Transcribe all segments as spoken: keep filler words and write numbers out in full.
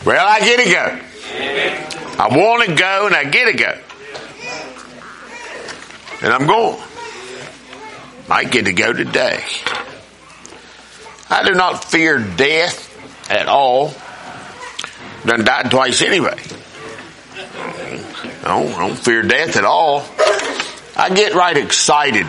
Well, I get to go. I want to go and I get to go. And I'm going. Might get to go today. I do not fear death at all. Done died twice anyway. No, I don't fear death at all. I get right excited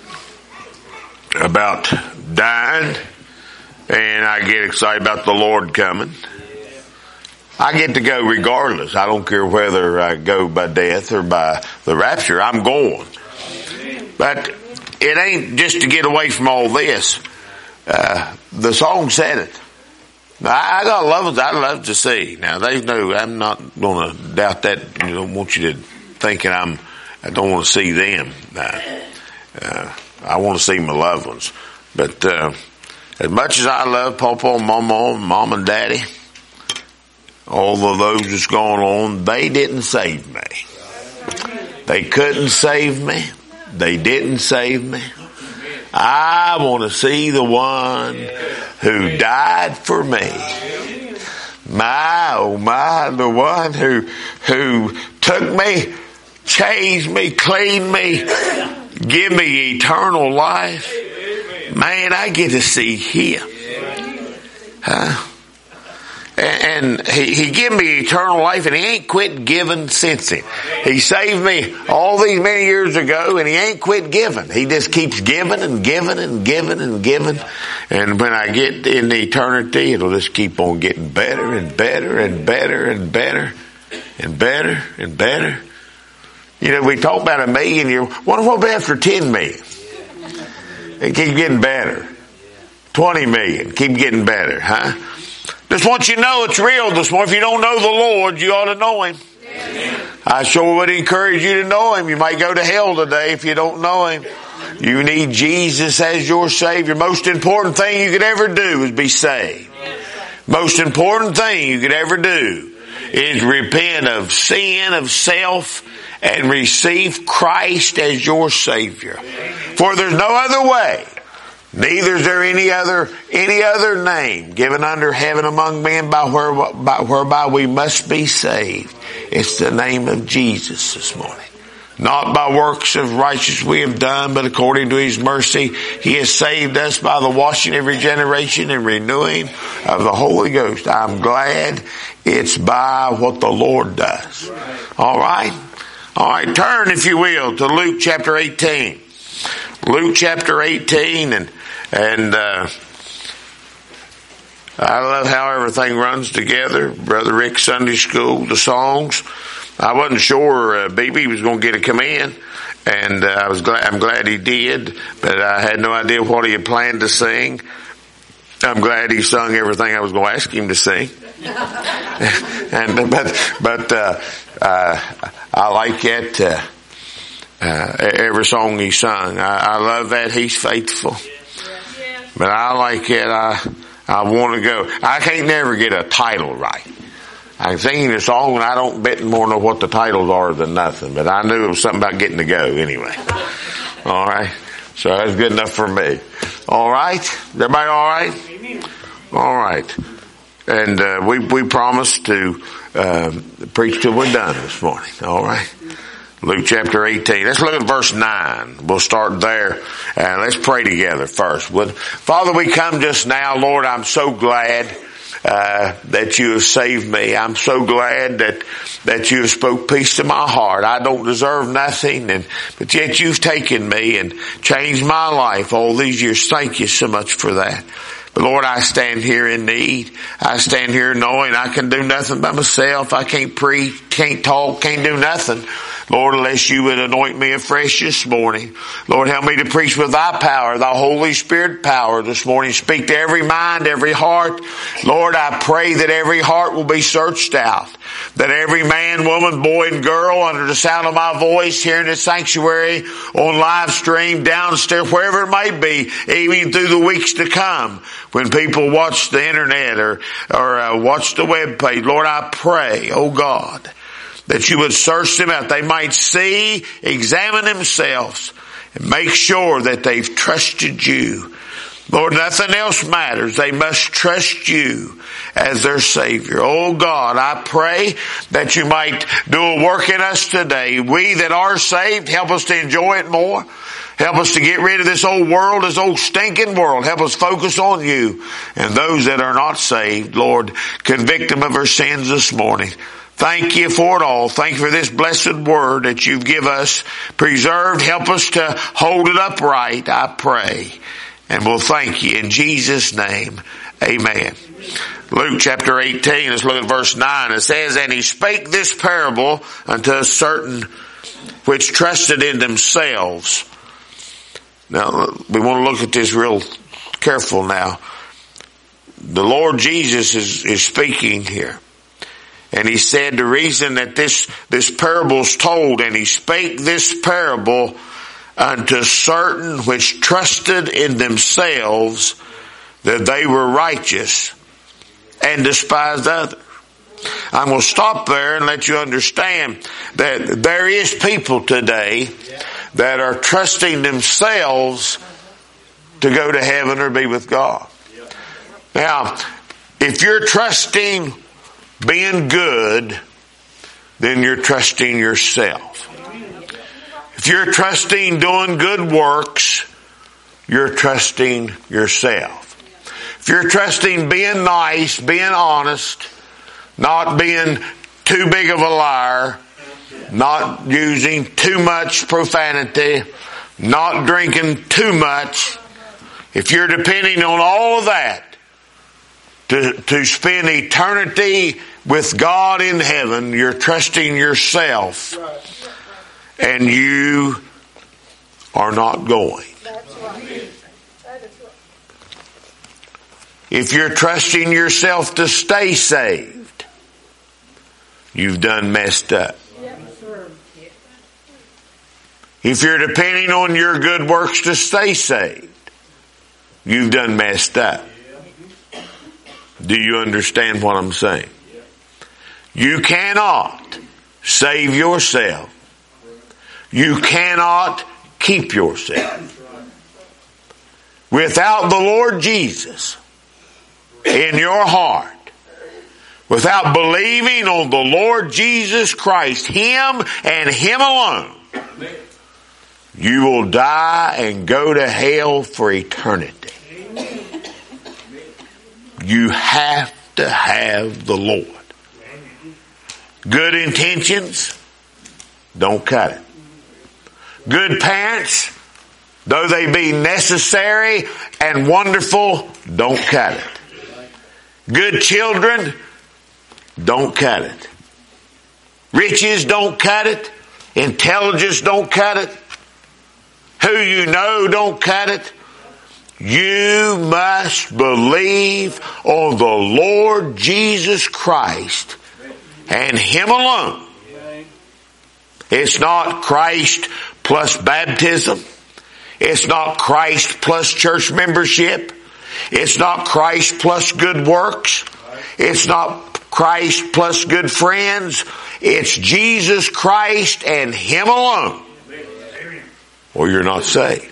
about dying, and I get excited about the Lord coming. I get to go regardless. I don't care whether I go by death or by the rapture. I'm going. But it ain't just to get away from all this. Uh, the song said it. I, I got loved ones I'd love to see. Now they know I'm not going to doubt that. You don't want you to thinking I'm. I don't want to see them. Uh, uh, I want to see my loved ones. But uh, as much as I love Papa and Mama, Mom and Daddy, all of those that's gone on, they didn't save me. They couldn't save me. They didn't save me. I want to see the one who died for me. My, oh my, the one who, who took me, changed me, cleaned me, give me eternal life. Man, I get to see him. Huh? And he, he gave me eternal life, and he ain't quit giving since then. He saved me all these many years ago, and he ain't quit giving. He just keeps giving and giving and giving and giving. And when I get into eternity, it'll just keep on getting better and better and better and better and better and better. You know, we talk about a million years. Wonder what will be after ten million? It keeps getting better. Twenty million, keep getting better, huh? Just want you to know it's real this morning. If you don't know the Lord, you ought to know Him. Amen. I sure would encourage you to know Him. You might go to hell today if you don't know Him. You need Jesus as your Savior. Most important thing you could ever do is be saved. Most important thing you could ever do is repent of sin, of self, and receive Christ as your Savior. For there's no other way. Neither is there any other any other name given under heaven among men by, where, by whereby we must be saved. It's the name of Jesus this morning. Not by works of righteousness we have done, but according to His mercy, He has saved us by the washing of regeneration and renewing of the Holy Ghost. I'm glad it's by what the Lord does. All right? All right, turn, if you will, to Luke chapter eighteen. Luke chapter eighteen, and And, uh, I love how everything runs together. Brother Rick Sunday School, the songs. I wasn't sure, uh, B B was going to get to come in. And, uh, I was glad, I'm glad he did. But I had no idea what he had planned to sing. I'm glad he sung everything I was going to ask him to sing. and, but, but, uh, uh, I like it, uh, uh, every song he sung. I, I love that he's faithful. But I like it. I I want to go. I can't never get a title right. I'm singing a song and I don't bet more know what the titles are than nothing. But I knew it was something about getting to go anyway. All right. So that's good enough for me. All right. Everybody all right? Amen. All right. And uh, we we promised to uh, preach till we're done this morning. All right. Luke chapter eighteen. Let's look at verse nine. We'll start there. And let's pray together first. Father, we come just now. Lord, I'm so glad uh, that you have saved me. I'm so glad that that you have spoke peace to my heart. I don't deserve nothing, and but yet you've taken me and changed my life all these years. Thank you so much for that. But Lord, I stand here in need. I stand here knowing I can do nothing by myself. I can't preach, can't talk, can't do nothing. Lord, unless you would anoint me afresh this morning. Lord, help me to preach with thy power, thy Holy Spirit power this morning. Speak to every mind, every heart. Lord, I pray that every heart will be searched out. That every man, woman, boy, and girl under the sound of my voice here in the sanctuary, on live stream, downstairs, wherever it may be, even through the weeks to come, when people watch the internet or, or uh, watch the web page, Lord, I pray, oh God, that you would search them out. They might see, examine themselves, and make sure that they've trusted you Lord, nothing else matters. They must trust you as their Savior. Oh God, I pray that you might do a work in us today. We that are saved, help us to enjoy it more. Help us to get rid of this old world, this old stinking world. Help us focus on you. And those that are not saved, Lord, convict them of our sins this morning. Thank you for it all. Thank you for this blessed word that you've given us preserved. Help us to hold it upright, I pray. And we'll thank you in Jesus' name. Amen. Luke chapter eighteen, let's look at verse nine. It says, and he spake this parable unto a certain which trusted in themselves. Now, we want to look at this real careful now. The Lord Jesus is, is speaking here. And he said the reason that this, this parable's told, and he spake this parable unto certain which trusted in themselves that they were righteous and despised others. I'm going to stop there and let you understand that there is people today that are trusting themselves to go to heaven or be with God. Now, if you're trusting being good, then you're trusting yourself. If you're trusting doing good works, you're trusting yourself. If you're trusting being nice, being honest, not being too big of a liar, not using too much profanity, not drinking too much, if you're depending on all of that to, to spend eternity with God in heaven, you're trusting yourself. And you are not going. If you're trusting yourself to stay saved, you've done messed up. If you're depending on your good works to stay saved, you've done messed up. Do you understand what I'm saying? You cannot save yourself. You cannot keep yourself. Without the Lord Jesus in your heart, without believing on the Lord Jesus Christ, Him and Him alone, you will die and go to hell for eternity. You have to have the Lord. Good intentions, don't cut it. Good parents, though they be necessary and wonderful, don't cut it. Good children, don't cut it. Riches don't cut it. Intelligence don't cut it. Who you know don't cut it. You must believe on the Lord Jesus Christ and Him alone. It's not Christ plus baptism. It's not Christ plus church membership. It's not Christ plus good works. It's not Christ plus good friends. It's Jesus Christ and Him alone. Or you're not saved.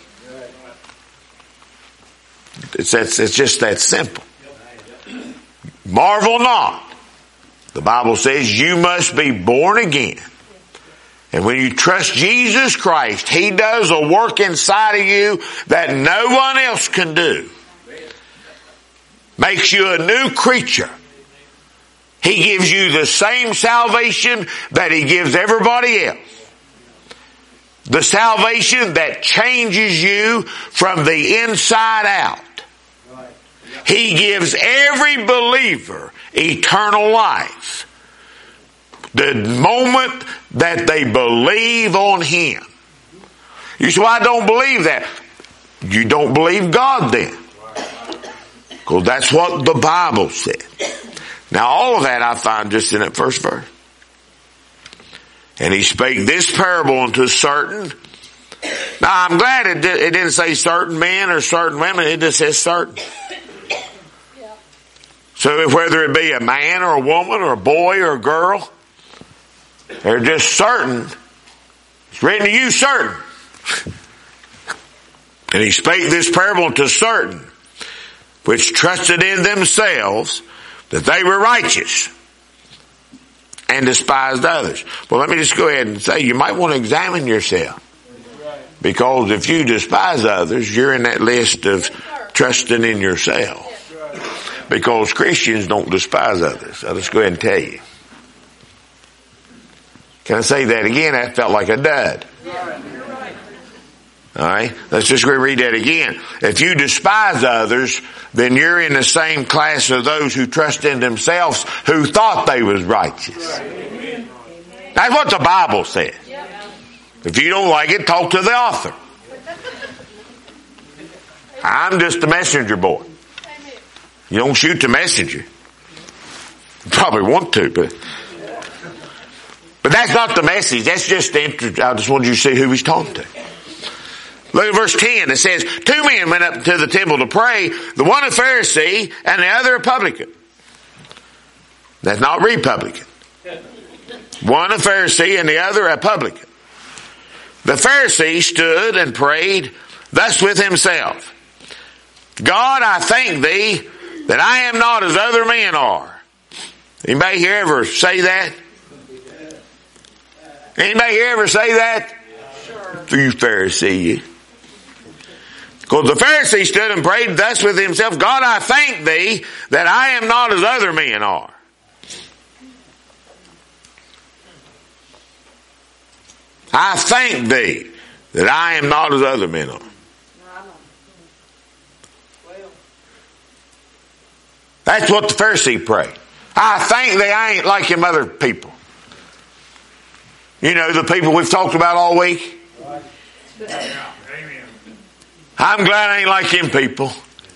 It's, it's, it's just that simple. Marvel not. The Bible says you must be born again. And when you trust Jesus Christ, He does a work inside of you that no one else can do. Makes you a new creature. He gives you the same salvation that He gives everybody else. The salvation that changes you from the inside out. He gives every believer eternal life. The moment that they believe on Him. You say, well, I don't believe that. You don't believe God then. Because that's what the Bible said. Now all of that I find just in that first verse. And He spake this parable unto certain. Now I'm glad it, did, it didn't say certain men or certain women. It just says certain. So whether it be a man or a woman or a boy or a girl, they're just certain. It's written to you certain. And He spake this parable to certain. which trusted in themselves that they were righteous, and despised others. Well, let me just go ahead and say, you might want to examine yourself. Because if you despise others, you're in that list of trusting in yourself. Because Christians don't despise others. I'll just go ahead and tell you. Can I say that again? That felt like a dud. Alright, let's just go read that again. If you despise others, then you're in the same class of those who trust in themselves, who thought they was righteous. That's what the Bible says. If you don't like it, talk to the author. I'm just the messenger boy. You don't shoot the messenger. You probably want to, but but that's not the message. That's just the intro. I just wanted you to see who he's talking to. Look at verse ten. It says, two men went up to the temple to pray, the one a Pharisee and the other a publican. That's not Republican. One a Pharisee and the other a publican. The Pharisee stood and prayed thus with himself, God, I thank thee that I am not as other men are. Anybody here ever say that? Anybody here ever say that? Sure. You Pharisee, you. Because the Pharisee stood and prayed thus with himself, God, I thank thee that I am not as other men are. I thank thee that I am not as other men are. That's what the Pharisee prayed. I thank thee I ain't like them other people. You know, the people we've talked about all week. I'm glad I ain't like them people.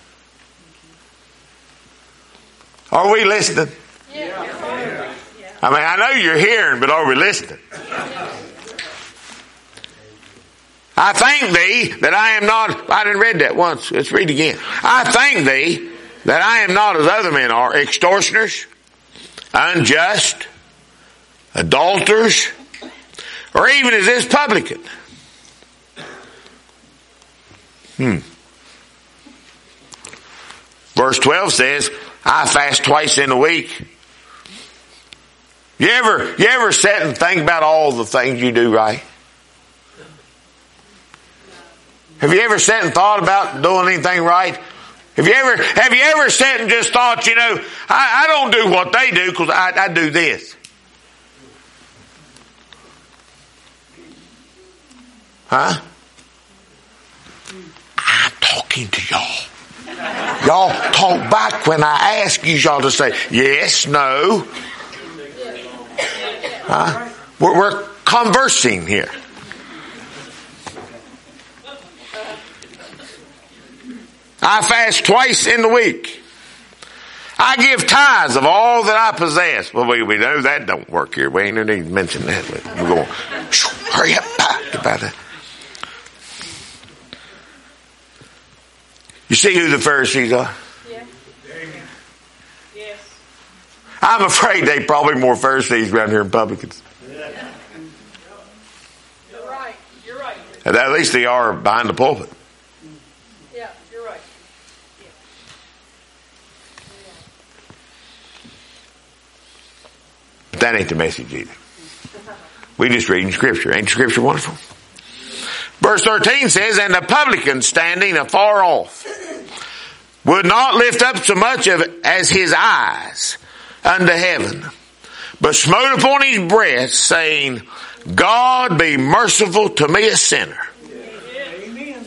Are we listening? I mean, I know you're hearing, but are we listening? I thank thee that I am not, I didn't read that once. Let's read again. I thank thee that I am not as other men are, extortioners, unjust, adulterers, or even as this publican. Hmm. Verse twelve says, I fast twice in a week. You ever, you ever sit and think about all the things you do right? Have you ever sat and thought about doing anything right? Have you ever, have you ever sat and just thought, you know, I, I don't do what they do because I, I do this. Huh? I'm talking to y'all. Y'all talk back when I ask you y'all to say, yes, no. Huh? We're, we're conversing here. I fast twice in the week. I give tithes of all that I possess. Well, we, we know that don't work here. We ain't no need to mention that. We're going, hurry up, back about that. You see who the Pharisees are? Yeah. Yes. I'm afraid they probably more Pharisees around here than publicans. Yeah. You're right. You're right. And at least they are behind the pulpit. Yeah, you're right. Yeah. But that ain't the message either. We just reading Scripture. Ain't Scripture wonderful? Verse thirteen says, and the publican standing afar off would not lift up so much of it as his eyes unto heaven, but smote upon his breast, saying, God be merciful to me, a sinner. Amen.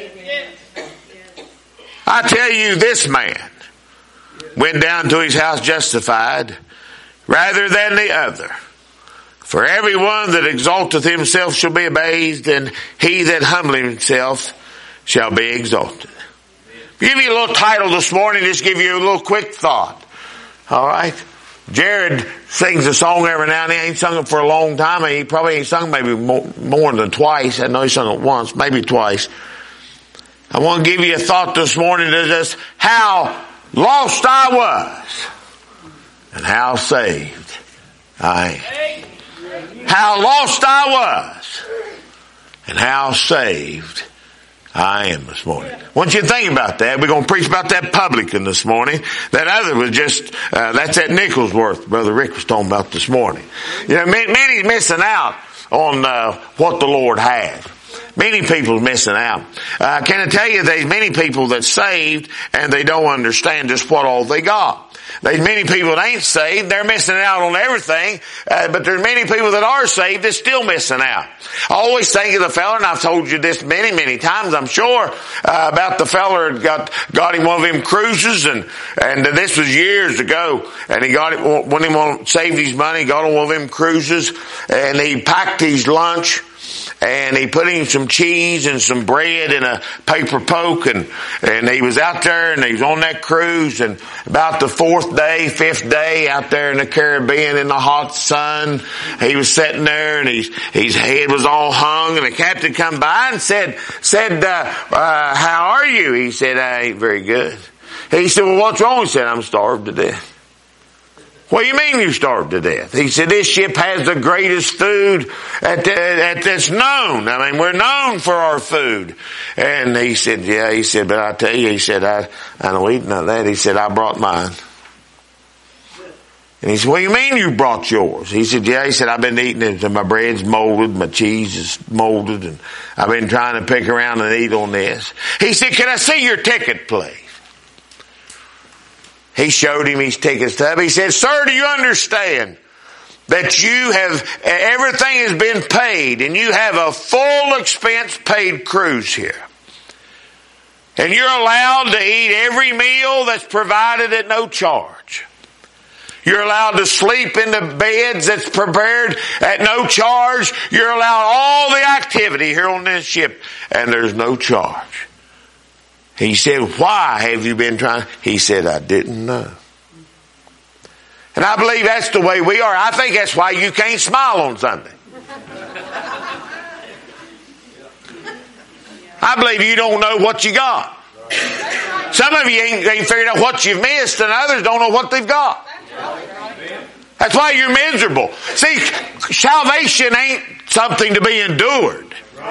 I tell you, this man went down to his house justified rather than the other. For everyone that exalteth himself shall be abased, and he that humbleth himself shall be exalted. Give you a little title this morning, just give you a little quick thought. Alright? Jared sings a song every now and then. He ain't sung it for a long time. He probably ain't sung maybe more, more than twice. I know he sung it once, maybe twice. I want to give you a thought this morning that is how lost I was and how saved I am. How lost I was and how saved I am this morning. I want you to think about that. We're going to preach about that publican this morning. That other was just, uh, that's at Nicholsworth, Brother Rick was talking about this morning. You know, many missing out on uh, what the Lord has. Many people missing out. Uh, can I tell you, there's many people that's saved and they don't understand just what all they got. There's many people that ain't saved. They're missing out on everything. Uh, but there's many people that are saved that's still missing out. I always think of the fella, and I've told you this many, many times, I'm sure, uh, about the fella that got, got him one of them cruises, and, and uh, this was years ago, and he got it, when he saved his money, got on one of them cruises, and he packed his lunch, and he put in some cheese and some bread in a paper poke, and, and he was out there and he was on that cruise, and about the fourth day, fifth day out there in the Caribbean in the hot sun, he was sitting there and he's, his head was all hung, and the captain come by and said, said, uh, uh, how are you? He said, I ain't very good. He said, well, what's wrong? He said, I'm starved to death. What do you mean you starved to death? He said, this ship has the greatest food at the, at that's known. I mean, we're known for our food. And he said, yeah, he said, but I tell you, he said, I, I don't eat none of that. He said, I brought mine. And he said, what do you mean you brought yours? He said, yeah, he said, I've been eating it, and my bread's molded, my cheese is molded, and I've been trying to pick around and eat on this. He said, can I see your ticket, please? He showed him his ticket stub. He said, sir, do you understand that you have, everything has been paid and you have a full expense paid cruise here? And you're allowed to eat every meal that's provided at no charge. You're allowed to sleep in the beds that's prepared at no charge. You're allowed all the activity here on this ship, and there's no charge. He said, why have you been trying? He said, I didn't know. And I believe that's the way we are. I think that's why you can't smile on Sunday. I believe you don't know what you got. Some of you ain't, ain't figured out what you've missed, and others don't know what they've got. That's why you're miserable. See, salvation ain't something to be endured.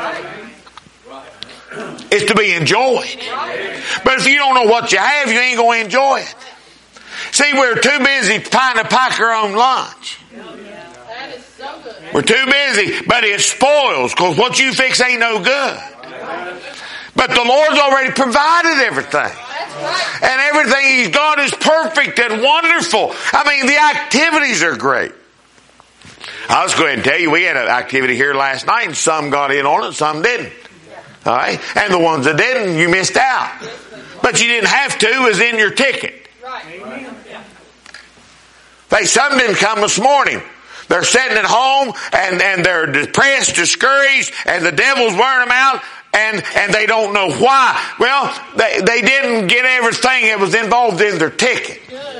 It's to be enjoyed. But if you don't know what you have, you ain't going to enjoy it. See, we're too busy trying to pack our own lunch. We're too busy, but it spoils because what you fix ain't no good. But the Lord's already provided everything. And everything He's got is perfect and wonderful. I mean, the activities are great. I was going to tell you, we had an activity here last night, and some got in on it, some didn't. All right? And the ones that didn't, you missed out. But you didn't have to, it was in your ticket. They, some didn't come this morning. They're sitting at home and, and they're depressed, discouraged, and the devil's wearing them out, and, and they don't know why. Well, they, they didn't get everything that was involved in their ticket.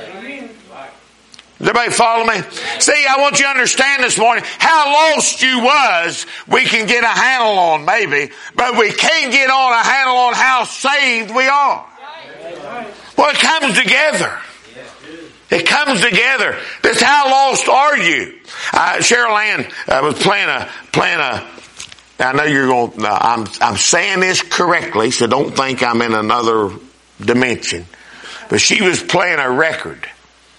Does everybody follow me? See, I want you to understand this morning how lost you was we can get a handle on maybe, but we can't get on a handle on how saved we are. Well, it comes together. It comes together. That's how lost are you? Uh, Cheryl Ann uh, was playing a, playing a, I know you're going, uh, I'm, I'm saying this correctly, so don't think I'm in another dimension. But she was playing a record.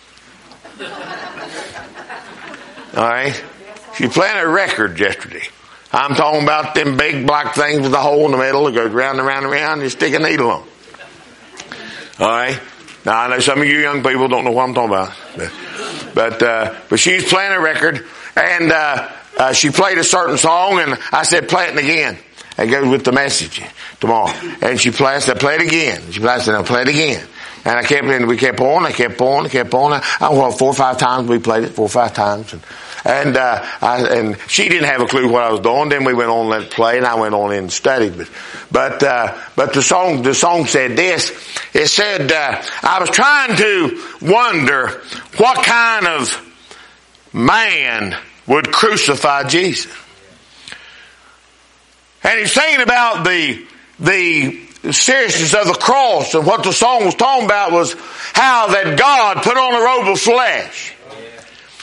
Alright? She playing a record yesterday. I'm talking about them big black things with a hole in the middle that goes round and round and round and you stick a needle on. Alright? Now I know some of you young people don't know what I'm talking about. But, but, uh, but she's playing a record and, uh, uh, she played a certain song and I said, play it again. It goes with the message tomorrow. And she played, I said, play it again. She played, I said, I'll play it again. And I kept, and we kept on, I kept on, I kept on. I, well, four or five times we played it, four or five times. And, and, uh, I, and she didn't have a clue what I was doing. Then we went on and let it play and I went on and studied. But, but, uh, but the song, the song said this. It said, uh, I was trying to wonder what kind of man would crucify Jesus. And he's saying about the, the, the seriousness of the cross, and what the song was talking about was how that God put on a robe of flesh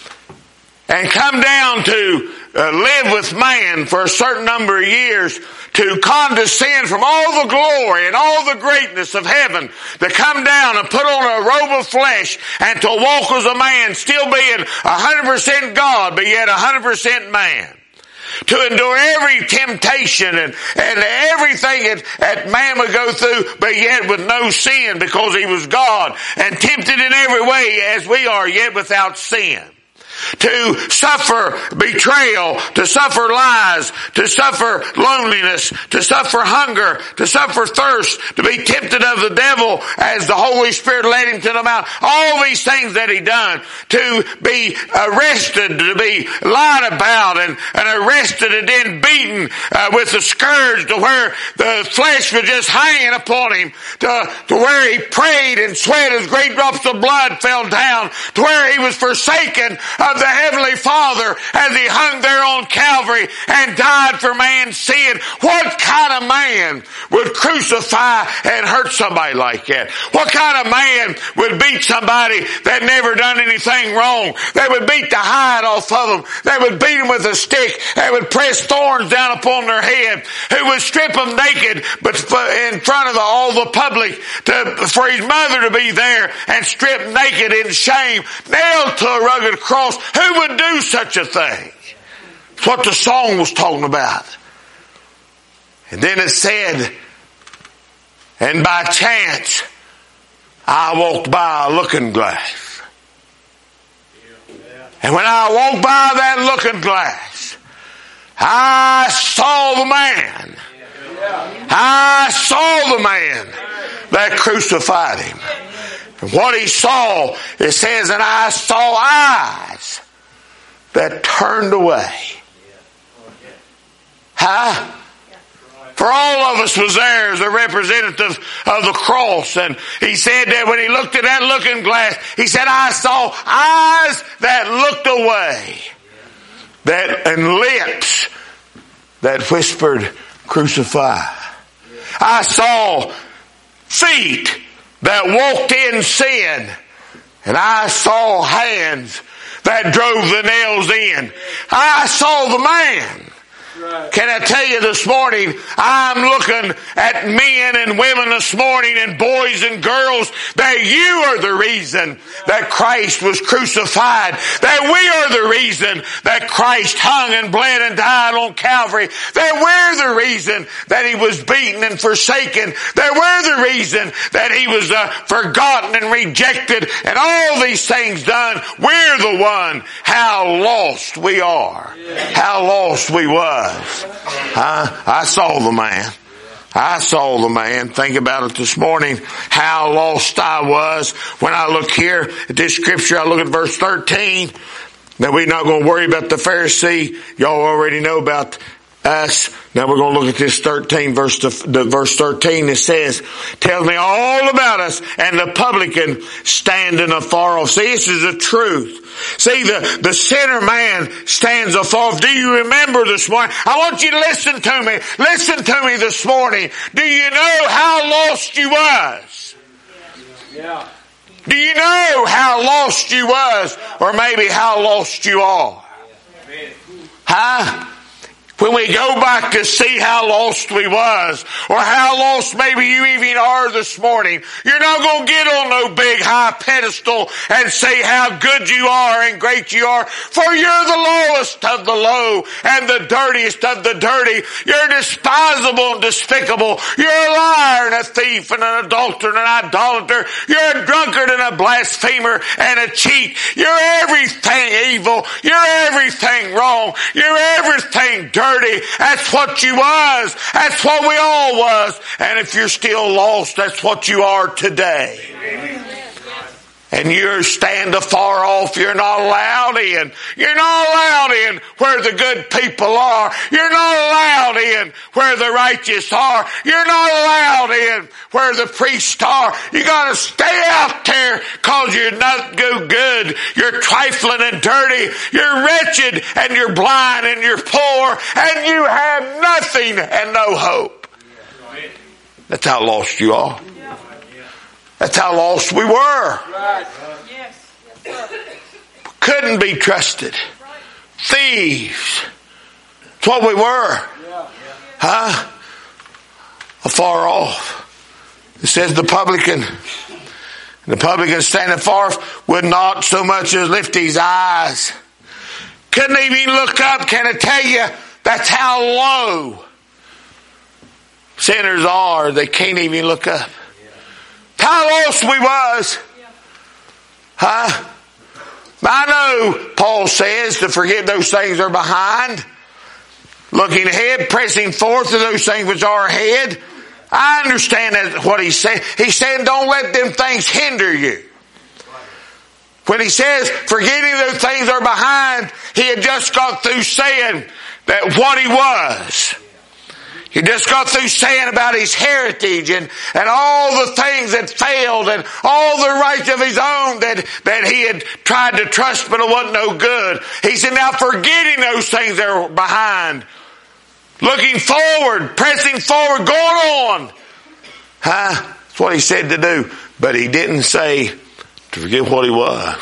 and come down to uh, live with man for a certain number of years to condescend from all the glory and all the greatness of heaven, to come down and put on a robe of flesh and to walk as a man, still being one hundred percent God, but yet one hundred percent man. To endure every temptation and, and everything that, that man would go through, but yet with no sin, because he was God, and tempted in every way as we are, yet without sin. To suffer betrayal, to suffer lies, to suffer loneliness, to suffer hunger, to suffer thirst, to be tempted of the devil as the Holy Spirit led him to the mountain. All these things that he done. To be arrested, to be lied about and, and arrested and then beaten uh, with a scourge to where the flesh was just hanging upon him, to, to where he prayed and sweat as great drops of blood fell down, to where he was forsaken of the Heavenly Father as he hung there on Calvary and died for man's sin. What kind of man would crucify and hurt somebody like that? What kind of man would beat somebody that never done anything wrong? That would beat the hide off of them. That would beat them with a stick. That would press thorns down upon their head. Who would strip them naked but in front of the, all the public to, for his mother to be there and strip naked in shame, nailed to a rugged cross. Who would do such a thing? It's what the song was talking about. And then it said, and by chance, I walked by a looking glass. And when I walked by that looking glass, I saw the man. I saw the man that crucified him. And what he saw, it says, and I saw eyes that turned away. Huh? For all of us was there as a representative of the cross. And he said that when he looked at that looking glass, he said, I saw eyes that looked away. That, and lips that whispered, crucify. I saw feet that walked in sin. And I saw hands that drove the nails in. I saw the man. Can I tell you this morning, I'm looking at men and women this morning and boys and girls that you are the reason that Christ was crucified. That we are the reason that Christ hung and bled and died on Calvary. That we're the reason that he was beaten and forsaken. That we're the reason that he was uh, forgotten and rejected and all these things done. We're the one. How lost we are. How lost we was. Huh? I saw the man. I saw the man. Think about it this morning. How lost I was. When I look here at this scripture, I look at verse thirteen. Now we're not going to worry about the Pharisee. Y'all already know about us. Now we're going to look at this thirteen verse, the verse thirteen. It says, tells me all about us and the publican standing afar off. See, this is the truth. See, the, the sinner man stands afar off. Do you remember this morning? I want you to listen to me. Listen to me this morning. Do you know how lost you was? Yeah. Do you know how lost you was? Or maybe how lost you are? Huh? When we go back to see how lost we was, or how lost maybe you even are this morning, you're not going to get on no big high pedestal and say how good you are and great you are, for you're the lowest of the low and the dirtiest of the dirty. You're despisable and despicable. You're a liar and a thief and an adulterer and an idolater. You're a drunkard and a blasphemer and a cheat. You're everything evil. You're everything wrong. You're everything dirty. That's what you was. That's what we all was. And if you're still lost, that's what you are today. Amen. And you stand afar off. You're not allowed in. You're not allowed in where the good people are. You're not allowed in where the righteous are. You're not allowed in where the priests are. You got to stay out there because you're not go good. You're trifling and dirty. You're wretched and you're blind and you're poor and you have nothing and no hope. That's how lost you are. That's how lost we were. Right. Yes. Yes, sir. Couldn't be trusted. Thieves. That's what we were. Huh? afar off. It says the publican, the publican standing far off would not so much as lift his eyes. Couldn't even look up. Can I tell you, that's how low sinners are. They can't even look up. How lost we was. Huh? I know Paul says to forget those things are behind. Looking ahead, pressing forth to those things which are ahead. I understand that what he's saying. He's saying don't let them things hinder you. When he says forgetting those things are behind, he had just got through saying that what he was. He just got through saying about his heritage and, and all the things that failed and all the rights of his own that, that he had tried to trust but it wasn't no good. He said now forgetting those things that are behind. Looking forward, pressing forward, going on. Huh? That's what he said to do. But he didn't say to forget what he was.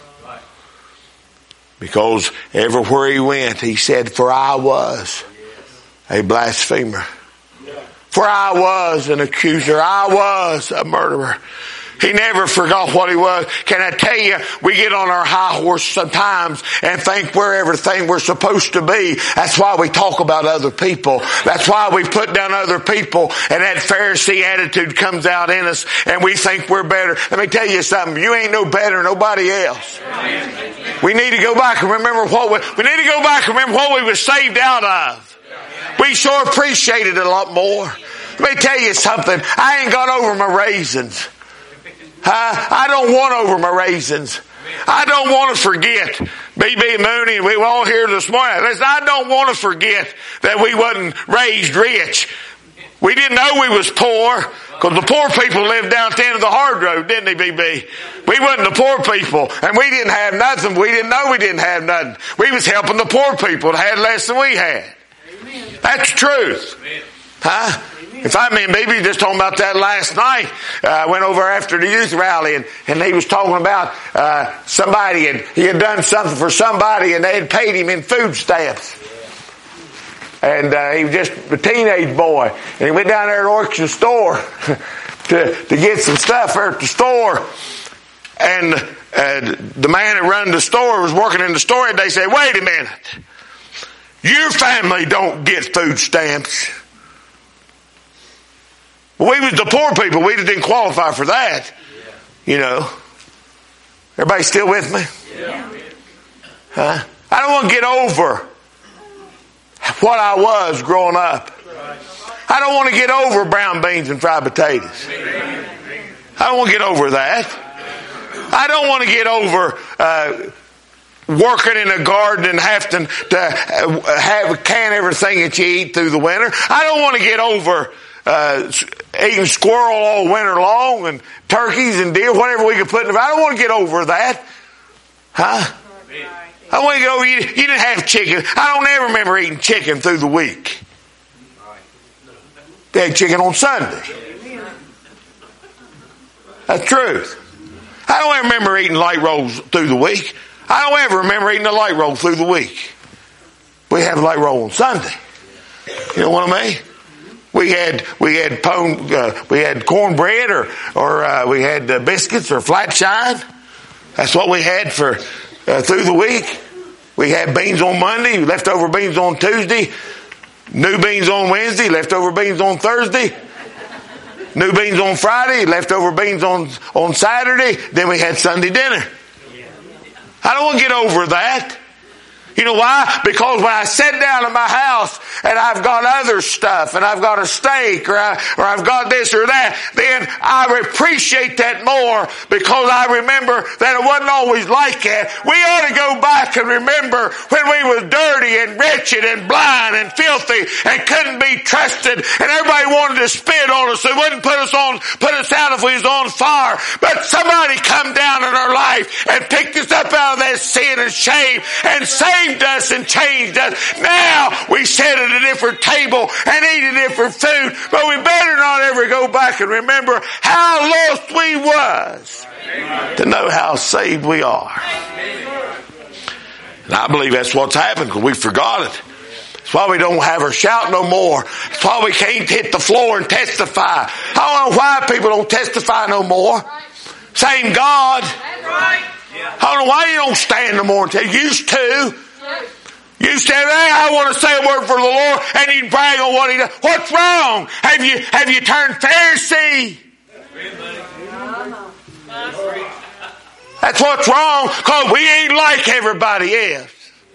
Because everywhere he went, he said, for I was a blasphemer. For I was an accuser. I was a murderer. He never forgot what he was. Can I tell you, we get on our high horse sometimes and think we're everything we're supposed to be. That's why we talk about other people. That's why we put down other people and that Pharisee attitude comes out in us and we think we're better. Let me tell you something. You ain't no better than nobody else. We need to go back and remember what we, we need to go back and remember what we were saved out of. We sure appreciated it a lot more. Let me tell you something. I ain't got over my raisins. Uh, I don't want over my raisins. I don't want to forget. B B Mooney, we were all here this morning. Listen, I don't want to forget that we wasn't raised rich. We didn't know we was poor because the poor people lived down at the end of the hard road, didn't they, B B? We wasn't the poor people and we didn't have nothing. We didn't know we didn't have nothing. We was helping the poor people that had less than we had. Amen. That's the truth. Amen. Huh? If I mean, baby, just talking about that last night. I uh, went over after the youth rally and, and he was talking about uh, somebody and he had done something for somebody and they had paid him in food stamps. And uh, he was just a teenage boy. And he went down there to Orchard store to, to get some stuff there at the store. And uh, the man that run the store was working in the store and they said, wait a minute. Your family don't get food stamps. We was the poor people. We didn't qualify for that. Yeah. You know. Everybody still with me? Yeah. Huh? I don't want to get over what I was growing up. I don't want to get over brown beans and fried potatoes. I don't want to get over that. I don't want to get over uh, working in a garden and having to have can everything that you eat through the winter. I don't want to get over Uh, eating squirrel all winter long and turkeys and deer, whatever we could put in. I don't want to get over that. Huh? I want to get over, you, you didn't have chicken. I don't ever remember eating chicken through the week. They had chicken on Sunday. That's the truth. I don't ever remember eating light rolls through the week. I don't ever remember eating a light roll through the week. We have a light roll on Sunday. You know what I mean? We had we had pone, uh, we had cornbread or or uh, we had uh, biscuits or flat shine. That's what we had for uh, through the week. We had beans on Monday, leftover beans on Tuesday, new beans on Wednesday, leftover beans on Thursday, new beans on Friday, leftover beans on on Saturday. Then we had Sunday dinner. I don't want to get over that. You know why? Because when I sit down in my house and I've got other stuff and I've got a steak or, I, or I've got this or that, then I appreciate that more because I remember that it wasn't always like that. We ought to go back and remember when we was dirty and wretched and blind and filthy and couldn't be trusted and everybody wanted to spit on us. They wouldn't put us on, put us out if we was on fire. But somebody come down in our life and picked us up out of that sin and shame and saved us and changed us. Now we sit at a different table and eat a different food, but we better not ever go back and remember how lost we was to know how saved we are. And I believe that's what's happened because we forgot it. That's That's why we don't have her shout no more. That's why we can't hit the floor and testify. I don't know why people don't testify no more. Same God. I don't know why you don't stand no more until you used to. You say, hey, I want to say a word for the Lord, and you brag on what he does. What's wrong? Have you have you turned Pharisee? That's what's wrong, because we ain't like everybody else.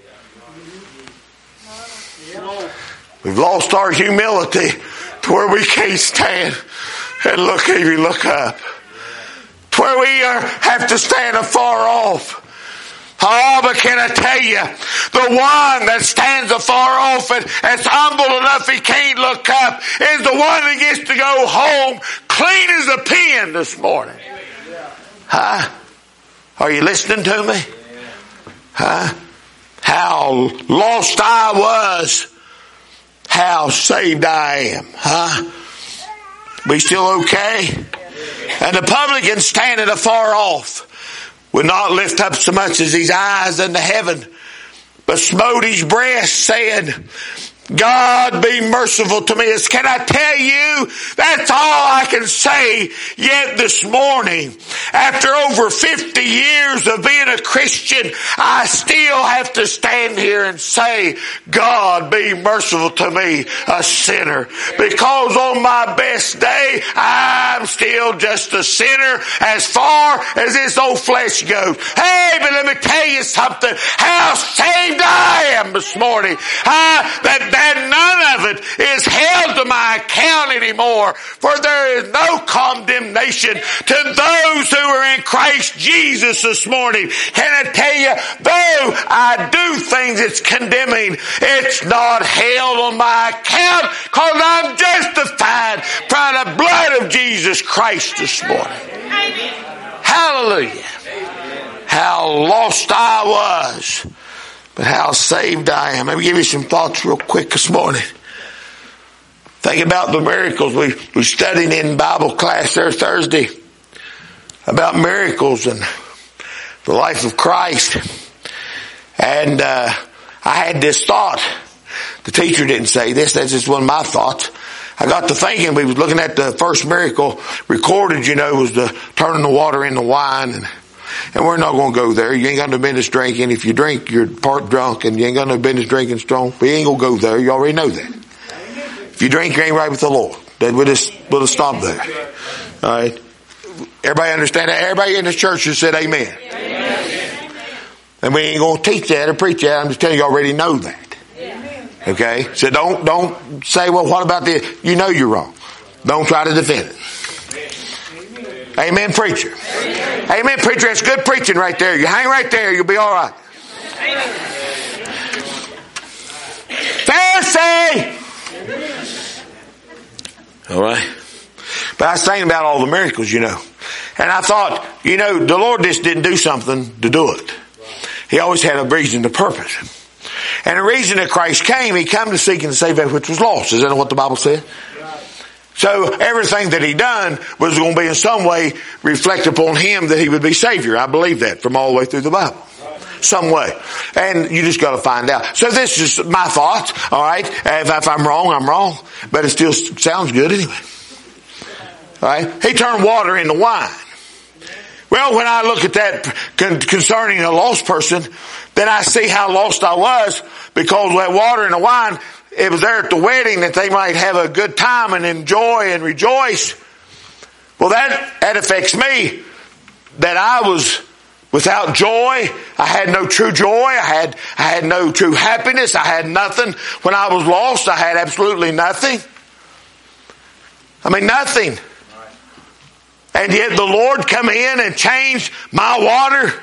We've lost our humility to where we can't stand and look even look up. To where we are, have to stand afar off. Oh, but can I tell you, the one that stands afar off and is humble enough he can't look up is the one that gets to go home clean as a pin this morning. Huh? Are you listening to me? Huh? How lost I was, how saved I am. Huh? We still okay? And the publican standing afar off would not lift up so much as his eyes unto heaven, but smote his breast, saying, God be merciful to me. Can I tell you, that's all I can say yet this morning. After over fifty years of being a Christian, I still have to stand here and say, God be merciful to me, a sinner. Because on my best day, I'm still just a sinner as far as this old flesh goes. Hey, but let me tell you something. How saved I am this morning. I, that that none of it is held to my account anymore, for there is no condemnation to those who are in Christ Jesus this morning. Can I tell you, though I do things that's condemning, it's not held on my account, because I'm justified by the blood of Jesus Christ this morning. Hallelujah. How lost I was, but how saved I am. Let me give you some thoughts real quick this morning. Think about the miracles. We we studied in Bible class there Thursday about miracles and the life of Christ. And uh, I had this thought. The teacher didn't say this. That's just one of my thoughts. I got to thinking, we was looking at the first miracle recorded, you know, was the turning the water into wine. And And we're not going to go there. You ain't got no business drinking. If you drink, you're part drunk, and you ain't got no business drinking strong. We ain't going to go there. You already know that. If you drink, you ain't right with the Lord. Then we'll just, we'll just stop there. All right. Everybody understand that? Everybody in this church has said amen. Amen. And we ain't going to teach that or preach that. I'm just telling you, you already know that. Okay. So don't, don't say, well, what about this? You know you're wrong. Don't try to defend it. Amen, preacher. Amen. Amen, preacher. That's good preaching right there. You hang right there, you'll be all right. Pharisee! All right. But I was thinking about all the miracles, you know. And I thought, you know, the Lord just didn't do something to do it. He always had a reason to purpose. And the reason that Christ came, He came to seek and to save that which was lost. Is that what the Bible said? So everything that He done was going to be in some way reflect upon Him that He would be Savior. I believe that from all the way through the Bible. Some way. And you just got to find out. So this is my thoughts. All right. If, if I'm wrong, I'm wrong. But it still sounds good anyway. All right. He turned water into wine. Well, when I look at that con- concerning a lost person, then I see how lost I was, because that water and the wine, it was there at the wedding that they might have a good time and enjoy and rejoice. Well, that, that affects me. That I was without joy. I had no true joy. I had, I had no true happiness. I had nothing. When I was lost, I had absolutely nothing. I mean, nothing. And yet the Lord come in and changed my water.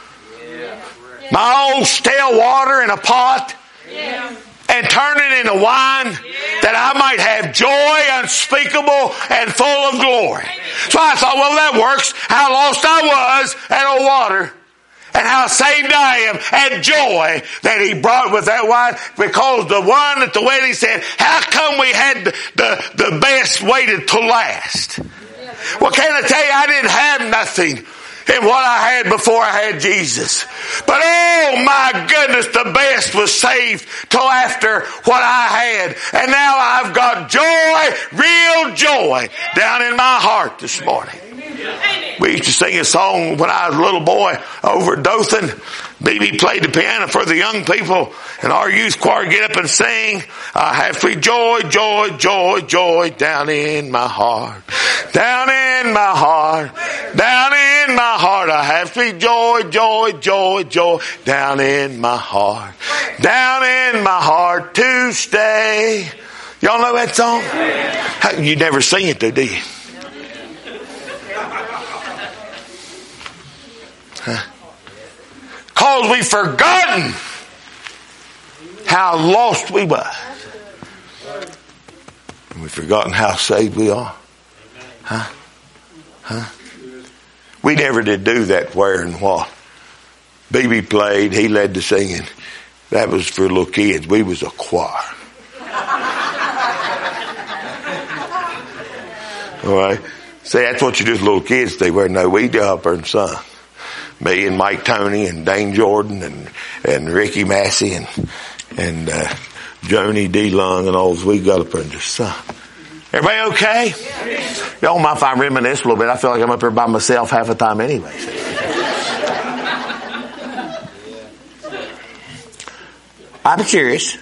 My old stale water in a pot. And turn it into wine, that I might have joy unspeakable and full of glory. So I thought, well, that works. How lost I was at old water, and how saved I am at joy that He brought with that wine, because the one at the wedding said, how come we had the, the, the best waited till last? Well, can I tell you, I didn't have nothing in what I had before I had Jesus. But oh my goodness, the best rest was saved till after what I had. And now I've got joy, real joy down in my heart this morning. We used to sing a song when I was a little boy over at Dothan. B B played the piano for the young people, and our youth choir get up and sing, I have free joy, joy, joy, joy down in my heart. Down in my heart. Down in my heart. I have free joy, joy, joy, joy down in my heart. Down in my heart to stay. Y'all know that song? You never sing it though, do you? Huh? Because we've forgotten how lost we were. And we've forgotten how saved we are. Huh? Huh? We never did do that where and what. B B played, he led the singing. That was for little kids. We was a choir. All right? See, that's what you do with little kids. They wear no, we do up there and sung. Me and Mike Tony and Dane Jordan and, and Ricky Massey and, and, uh, Joni D. Long and all those. We got up there and just sung. Everybody okay? Yeah. Y'all don't mind if I reminisce a little bit. I feel like I'm up here by myself half the time anyway. I'm curious.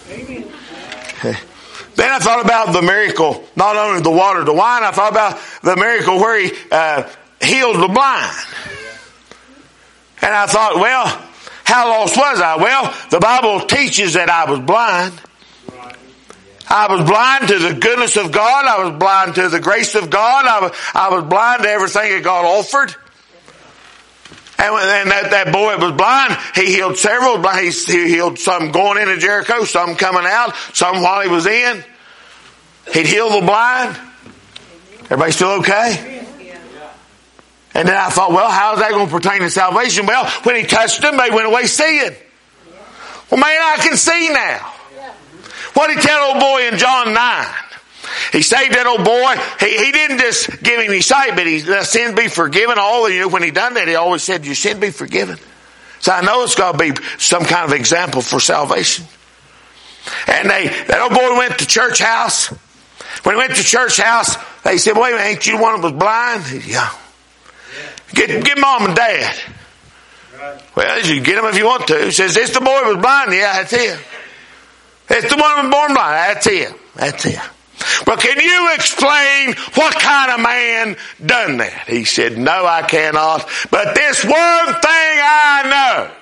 Then I thought about the miracle, not only the water to wine, I thought about the miracle where he uh, healed the blind. And I thought, well, how lost was I? Well, the Bible teaches that I was blind. I was blind to the goodness of God. I was blind to the grace of God. I was, I was blind to everything that God offered. And when that, that boy was blind, he healed several. He, he healed some going into Jericho, some coming out, some while he was in. He'd heal the blind. Everybody still okay? And then I thought, well, how is that going to pertain to salvation? Well, when he touched them, they went away seeing. Well, man, I can see now. What did he tell old boy in John nine? He saved that old boy. He, he didn't just give him his sight, but he let sin be forgiven. All of you, when he done that, he always said, your sin be forgiven. So I know it's got to be some kind of example for salvation. And they, that old boy went to church house. When he went to church house, they said, wait a minute, ain't you the one that was blind? He said, yeah. Get, get mom and dad. Well, you get them if you want to. He says, this the boy who was blind? Yeah, that's him. It's the one who was born blind. That's him. That's him. But can you explain what kind of man done that? He said, no, I cannot. But this one thing I know.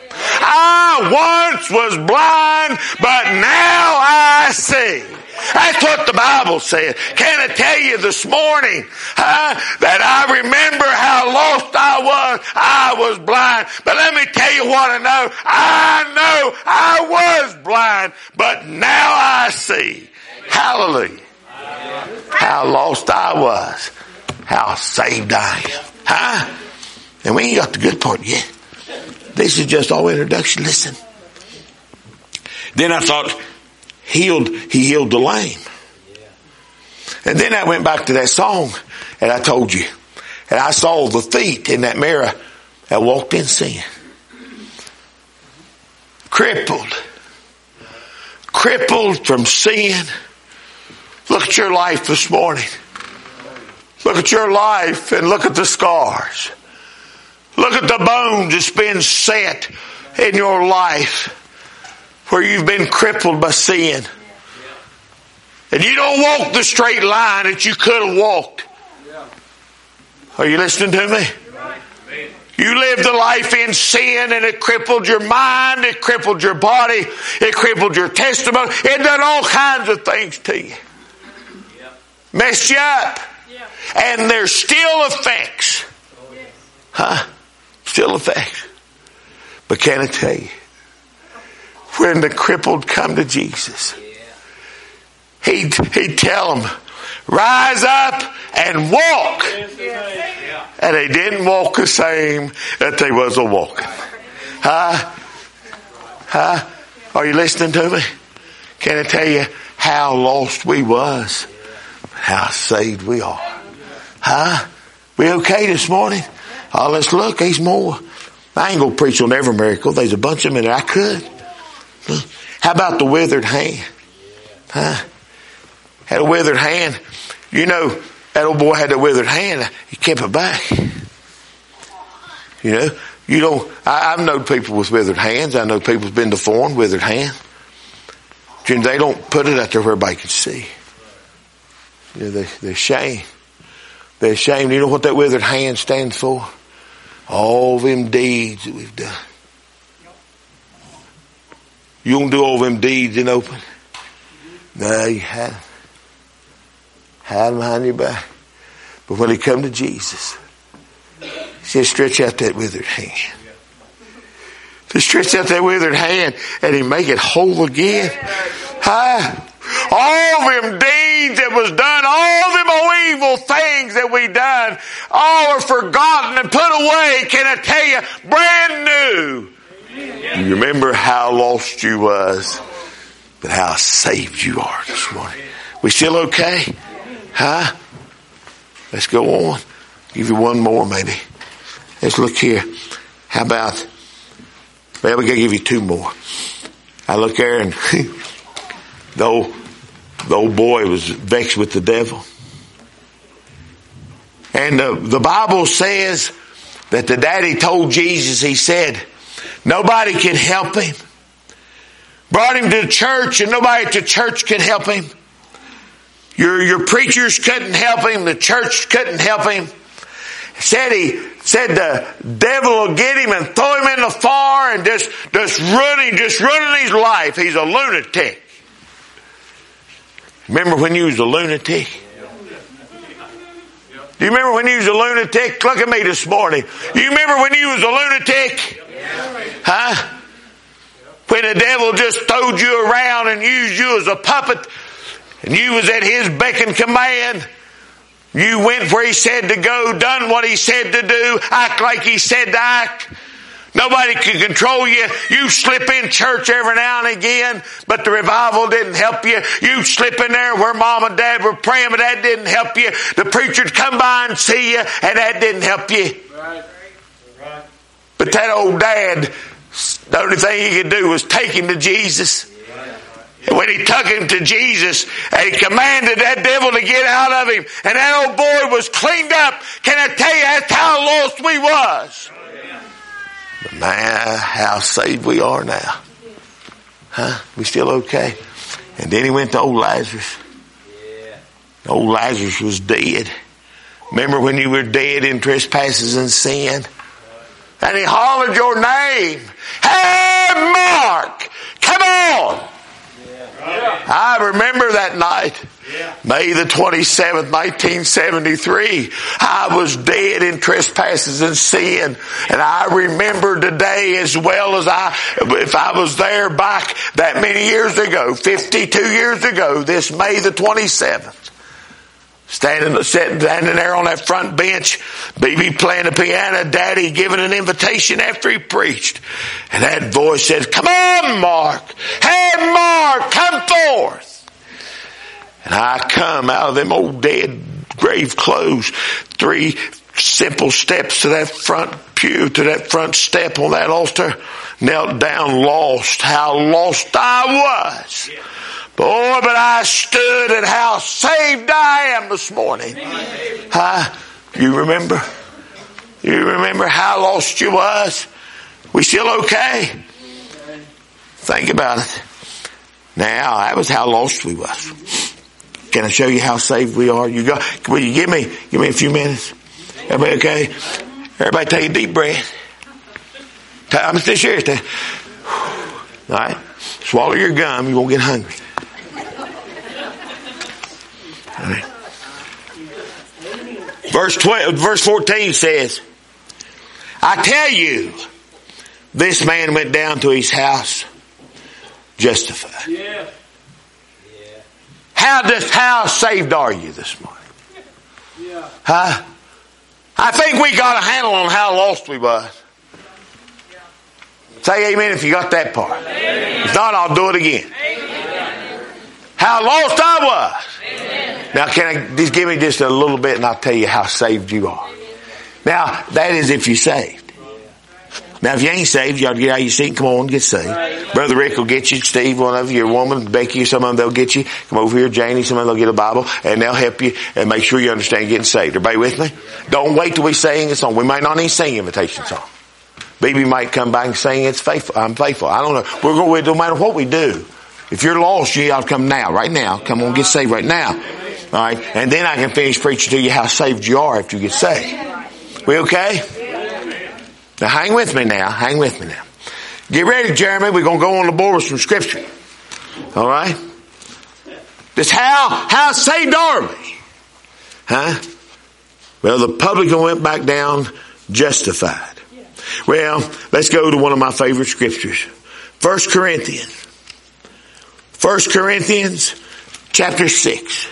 I once was blind, but now I see. That's what the Bible said. Can I tell you this morning huh, that I remember how lost I was? I was blind. But let me tell you what I know. I know I was blind, but now I see. Hallelujah. How lost I was. How saved I am. Huh? And we ain't got the good part yet. This is just all introduction. Listen. Then I thought, healed, he healed the lame. And then I went back to that song and I told you. And I saw the feet in that mirror that walked in sin. Crippled. Crippled from sin. Look at your life this morning. Look at your life and look at the scars. Look at the bones that's been set in your life where you've been crippled by sin. And you don't walk the straight line that you could have walked. Are you listening to me? You lived a life in sin and it crippled your mind, it crippled your body, it crippled your testimony, it done all kinds of things to you. Messed you up. And there's still effects. Huh? Still effects. But can I tell you, when the crippled come to Jesus, he'd, he'd tell them, rise up and walk. And they didn't walk the same that they was a walking. Huh? Huh? Are you listening to me? Can I tell you how lost we was? How saved we are. Huh? We okay this morning? Oh, let's look. There's more. I ain't going to preach on every miracle. There's a bunch of them in there. I could. How about the withered hand? Huh? Had a withered hand. You know, that old boy had a withered hand. He kept it back. You know, you don't, I, I've known people with withered hands. I know people who've been deformed, withered hand. They don't put it out there where everybody can see. You know, they, they're ashamed. They're ashamed. You know what that withered hand stands for? All them deeds that we've done. You don't do all them deeds in open. No, you haven't. Hide them behind your back. But when they come to Jesus, he says, stretch out that withered hand. Just stretch out that withered hand and he make it whole again. Huh? All them deeds that was done, all them old evil things that we done, all are forgotten and put away. Can I tell you, brand new. You remember how lost you was, but how saved you are this morning. We still okay? Huh? Let's go on. Give you one more maybe. Let's look here. How about, well, we're going to give you two more. I look there and the old, the old boy was vexed with the devil. And the, the Bible says that the daddy told Jesus, he said, nobody can help him. Brought him to church and nobody at the church could help him. Your, your preachers couldn't help him. The church couldn't help him. Said he, said the devil will get him and throw him in the fire and just, just running, just running his life. He's a lunatic. Remember when you was a lunatic? Do you remember when you was a lunatic? Look at me this morning. Do you remember when you was a lunatic? Huh? When the devil just throwed you around and used you as a puppet and you was at his beck and command. You went where he said to go, done what he said to do, act like he said to act. Nobody can control you. You slip in church every now and again, but the revival didn't help you. You slip in there where mom and dad were praying, but that didn't help you. The preacher'd come by and see you, and that didn't help you. Right. Right. But that old dad, the only thing he could do was take him to Jesus. And when he took him to Jesus, and he commanded that devil to get out of him, and that old boy was cleaned up, can I tell you, that's how lost we was. But man, how saved we are now. Huh? We still okay? And then he went to old Lazarus. Old Lazarus was dead. Remember when you were dead in trespasses and sin? And he hollered your name. Hey, Mark, come on. I remember that night, May the twenty-seventh, nineteen seventy-three. I was dead in trespasses and sin. And I remember today as well as I, if I was there back that many years ago, fifty-two years ago, this May the twenty-seventh. Standing, sitting, standing there on that front bench, B B playing the piano, Daddy giving an invitation after he preached. And that voice said, come on, Mark. Hey, Mark, come forth. And I come out of them old dead grave clothes, three simple steps to that front pew, to that front step on that altar, knelt down lost. How lost I was. Boy, but I stood and how saved I am this morning. Huh? You remember? You remember how lost you was? We still okay? Think about it. Now, that was how lost we was. Can I show you how saved we are? You go, will you give me, give me a few minutes? Everybody okay? Everybody take a deep breath. I'm still serious. All right? Swallow your gum. You won't get hungry. All right. Verse twelve, verse fourteen says, I tell you, this man went down to his house justified. Yeah. Yeah. How just how saved are you this morning? Yeah. Huh? I think we got a handle on how lost we was. Yeah. Say amen if you got that part. Amen. If not, I'll do it again. Amen. How lost I was. Amen. Now, can I just give me just a little bit and I'll tell you how saved you are. Now, that is if you're saved. Now, if you ain't saved, you ought to get out of your seat and come on and get saved. Brother Rick will get you. Steve, one of you, your woman, Becky, some of them, they'll get you. Come over here, Janie, some of them, they'll get a Bible, and they'll help you and make sure you understand getting saved. Everybody with me? Don't wait till we sing a song. We might not even sing invitation song. B B might come back and sing it's faithful. I'm faithful. I don't know. We're going, it don't matter what we do. If you're lost, you ought to come now, right now. Come on, get saved right now. All right? And then I can finish preaching to you how saved you are after you get saved. We okay? Now hang with me now. Hang with me now. Get ready, Jeremy. We're going to go on the board with some scripture. All right? This how, how saved are we? Huh? Well, the publican went back down justified. Well, let's go to one of my favorite scriptures. First Corinthians. First Corinthians chapter six.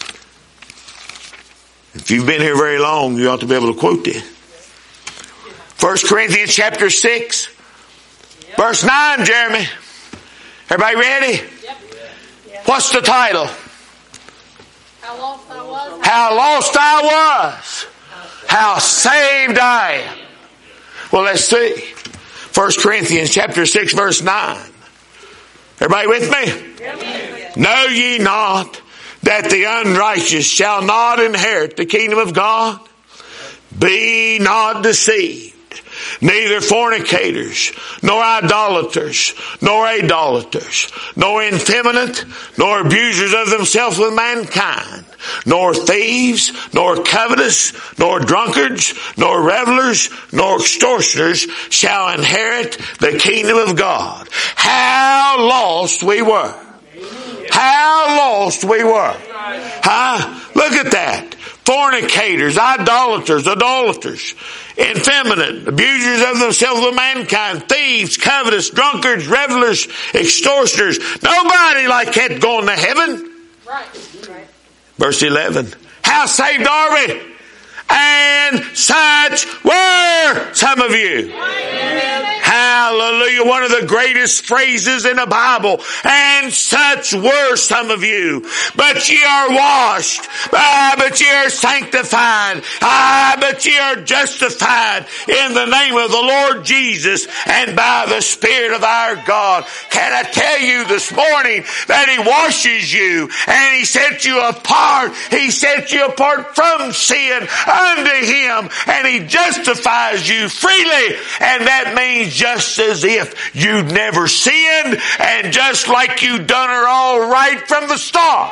If you've been here very long, you ought to be able to quote this. First Corinthians chapter six, verse nine, Jeremy. Everybody ready? What's the title? How lost I was. How lost I was. How saved I am. Well, let's see. First Corinthians chapter six, verse nine. Everybody with me? Know ye not that the unrighteous shall not inherit the kingdom of God? Be not deceived. Neither fornicators, nor idolaters, nor idolaters, nor effeminate, nor abusers of themselves with mankind, nor thieves, nor covetous, nor drunkards, nor revelers, nor extortioners shall inherit the kingdom of God. How lost we were. How lost we were. Huh? Look at that. Fornicators, idolaters, idolaters, effeminate, abusers of themselves with mankind, thieves, covetous, drunkards, revelers, extortioners. Nobody like that going to heaven. Right. Right. Verse eleven. How saved are we? And such were some of you. Hallelujah. One of the greatest phrases in the Bible. And such were some of you. But ye are washed. Ah, but ye are sanctified. Ah, but ye are justified in the name of the Lord Jesus and by the Spirit of our God. Can I tell you this morning that He washes you and He sets you apart. He sets you apart from sin unto Him, and He justifies you freely, and that means just as if you'd never sinned and just like you'd done her all right from the start.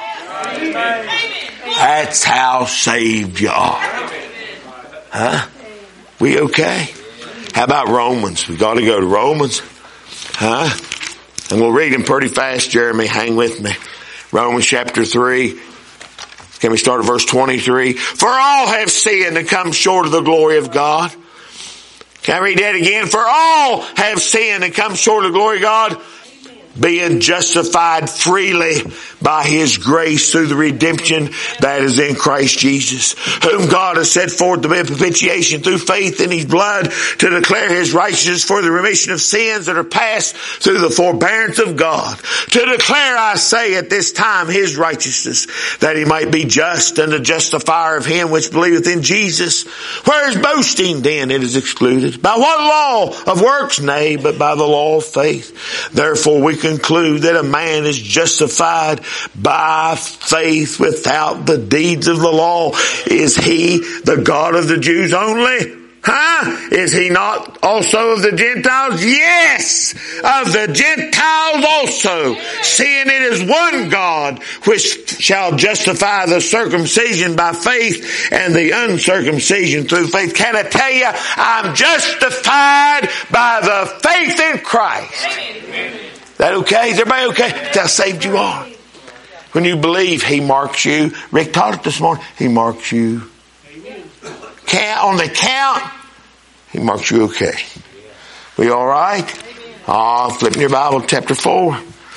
That's how saved you are. Huh? We okay? How about Romans? We got to go to Romans. Huh? And we'll read them pretty fast, Jeremy. Hang with me. Romans chapter three. Can we start at verse twenty-three? For all have sinned and come short of the glory of God. Can I read that again? For all have sinned and come short of the glory of God, being justified freely by His grace through the redemption that is in Christ Jesus, whom God has set forth to be a propitiation through faith in His blood, to declare His righteousness for the remission of sins that are past through the forbearance of God, to declare, I say, at this time His righteousness, that He might be just and the justifier of him which believeth in Jesus. Where is boasting then? It is excluded. By what law of works? Nay, but by the law of faith. Therefore we conclude that a man is justified by faith without the deeds of the law. Is He the God of the Jews only? Huh? Is He not also of the Gentiles? Yes, of the Gentiles also. Seeing it is one God which shall justify the circumcision by faith and the uncircumcision through faith. Can I tell you, I'm justified by the faith in Christ. Is that okay? Is everybody okay? That's how saved you are. When you believe, He marks you. Rick taught it this morning. He marks you. Count, on the count, He marks you okay. We all right? Ah, oh, flipping your Bible, chapter four.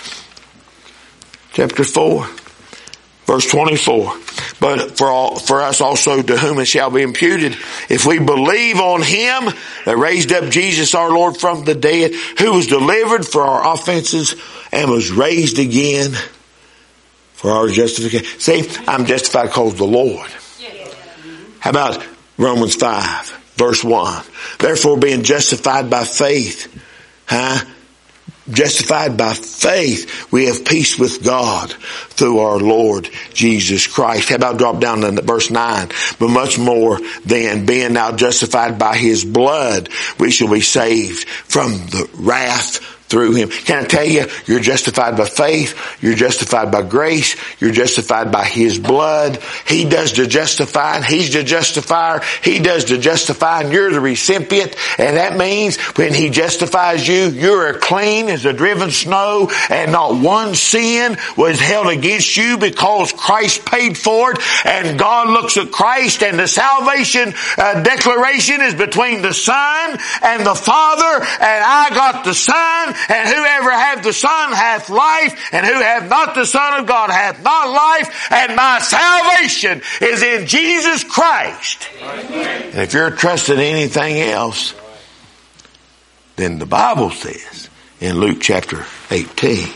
Chapter four. Verse twenty-four. But for all, for us also to whom it shall be imputed, if we believe on Him that raised up Jesus our Lord from the dead, who was delivered for our offenses and was raised again for our justification. See, I'm justified because of the Lord. How about Romans five? Verse one. Therefore, being justified by faith, huh? Justified by faith, we have peace with God through our Lord Jesus Christ. How about drop down to verse nine? But much more than being now justified by His blood, we shall be saved from the wrath through Him. Can I tell you, you're justified by faith, you're justified by grace, you're justified by His blood. He does the justifying, He's the justifier, He does the justifying, you're the recipient, and that means when He justifies you, you're clean as a driven snow, and not one sin was held against you because Christ paid for it, and God looks at Christ, and the salvation uh, declaration is between the Son and the Father, and I got the Son, and whoever hath the Son hath life, and who hath not the Son of God hath not life, and my salvation is in Jesus Christ. Amen. And if you're trusting anything else, then the Bible says in Luke chapter eighteen,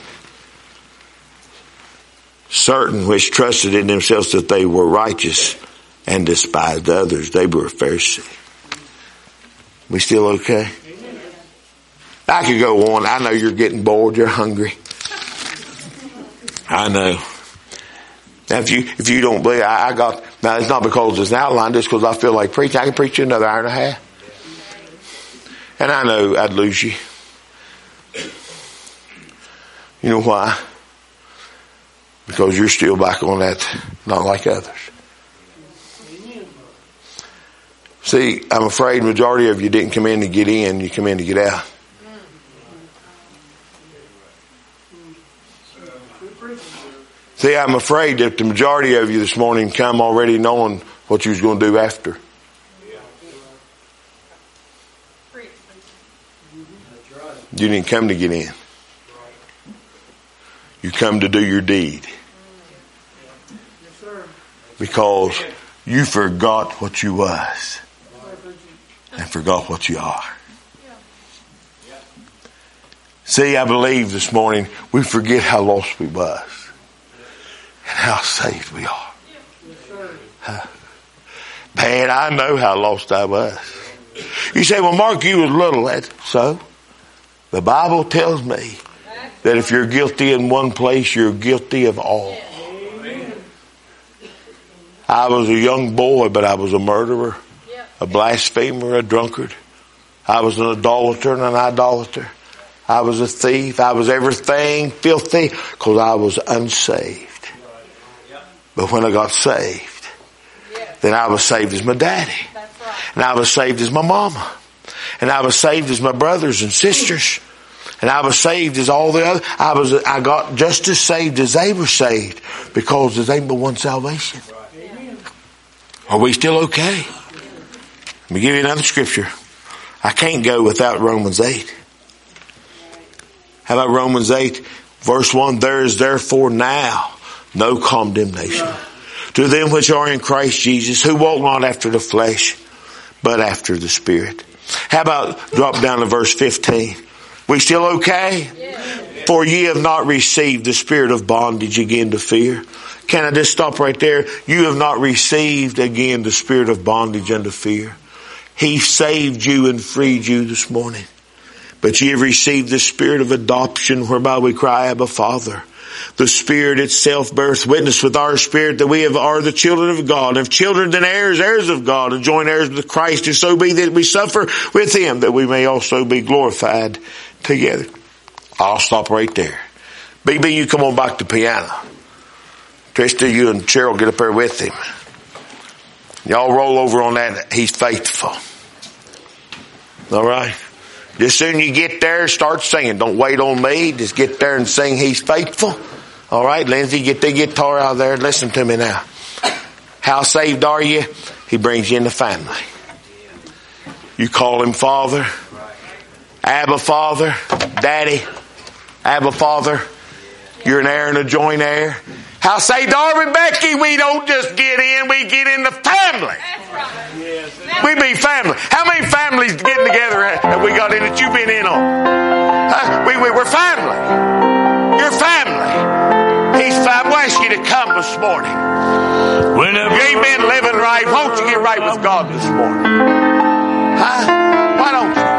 certain which trusted in themselves that they were righteous and despised others, they were Pharisees. We still okay? I could go on. I know you're getting bored. You're hungry. I know. Now, if you if you don't believe, I, I got. Now, it's not because it's an outline. Just because I feel like preaching, I can preach you another hour and a half. And I know I'd lose you. You know why? Because you're still back on that, not like others. See, I'm afraid majority of you didn't come in to get in. You come in to get out. See, I'm afraid that the majority of you this morning come already knowing what you was going to do after. You didn't come to get in. You come to do your deed. Because you forgot what you was and forgot what you are. See, I believe this morning we forget how lost we was. And how saved we are. Huh. Man, I know how lost I was. You say, well, Mark, you was little. That's so. The Bible tells me that if you're guilty in one place, you're guilty of all. I was a young boy, but I was a murderer, a blasphemer, a drunkard. I was an idolater and an idolater. I was a thief. I was everything filthy because I was unsaved. But when I got saved, then I was saved as my daddy. And I was saved as my mama. And I was saved as my brothers and sisters. And I was saved as all the other. I was, I got just as saved as they were saved because there's ain't but one salvation. Are we still okay? Let me give you another scripture. I can't go without Romans eight. How about Romans eight, verse one? There is therefore now no condemnation to them which are in Christ Jesus, who walk not after the flesh, but after the Spirit. How about drop down to verse fifteen? We still okay? Yeah. For ye have not received the spirit of bondage again to fear. Can I just stop right there? You have not received again the spirit of bondage unto fear. He saved you and freed you this morning. But ye have received the spirit of adoption, whereby we cry, Abba, Father. The Spirit itself beareth witness with our spirit that we have, are the children of God. And if children, then heirs, heirs of God, and joint heirs with Christ, and so be that we suffer with Him, that we may also be glorified together. I'll stop right there. B B, you come on back to piano. Trista, you and Cheryl get up there with him. Y'all roll over on that. He's faithful. All right? Just soon you get there, start singing. Don't wait on me. Just get there and sing He's faithful. All right, Lindsay, get the guitar out there. Listen to me now. How saved are you? He brings you in the family. You call Him Father. Abba, Father. Daddy. Abba, Father. You're an heir and a joint heir. How saved are we, Becky? We don't just get in, we get in the family. That's right. We be family. How many families getting together have we got in that you've been in on? Huh? We, we, we're family. You're family. He's family. We'll ask you to come this morning. Whenever you ain't been living right, won't you get right with God this morning?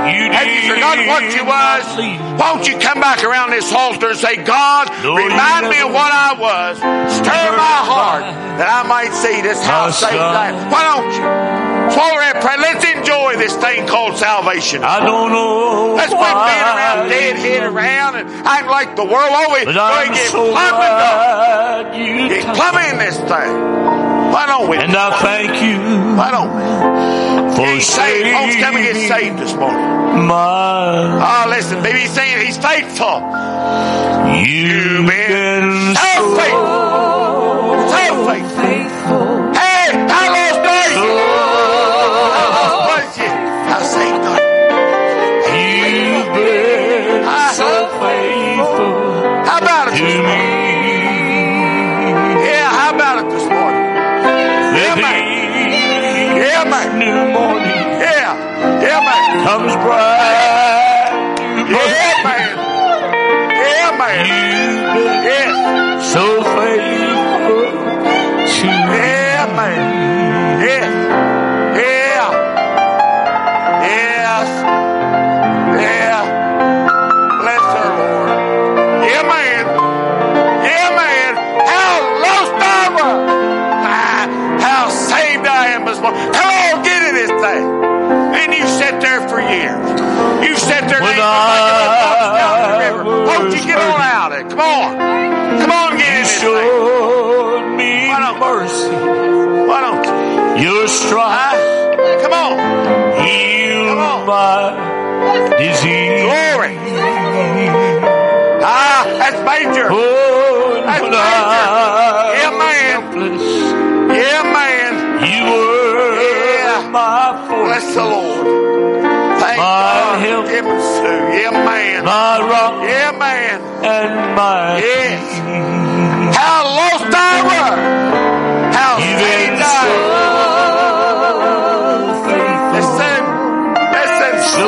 Have you forgotten what you was? Won't you come back around this altar and say, God, remind me of what I was. Stir my heart that I might see this house saved life. Why don't you? Swallow that prayer. Let's enjoy this thing called salvation. I don't know. Let's quit being around, dead head around, and act like the world. Oh, we go and get so plumbing up. Get plumbing this thing. Why don't we? And I thank you. Why don't we? For He's saved. Folks, come and get saved this morning. My. Oh, listen, baby, he's saying he's faithful. You've been so so faithful. So faithful. Hey, how lost are you? How lost was you? How saved are you? You've been so faithful. How about it to this me? morning? Yeah, how about it this morning? Yeah, man. Yeah, man. New morning. Yeah. Yeah, man. Comes bright. Yeah, man. Yeah, man. Yes. So faithful to me. Yeah, man. Yes. Yeah. Yes. Yeah. Bless her, Lord. Yeah, man. Yeah, man. How lost I was. Ah, how saved I am this morning. Come on, get in this thing. And you sat there for years. You sat there When like the river. Won't you get on out of it? Come on. Come on, get in this thing. showed me mercy. Why don't you? Your stripes Come on. healed Come on. my disease. Glory. Ah, that's major. Oh, That's when major. I Yeah, man. helpless, Yeah, man. you were Yeah. my fortress, Bless the Lord. Thank My God. help. Give him Sue. Yeah, man. my rock Yeah, man. and my Yes. king. How lost I was. How You've saved been I so was. faithful. Listen. Listen. So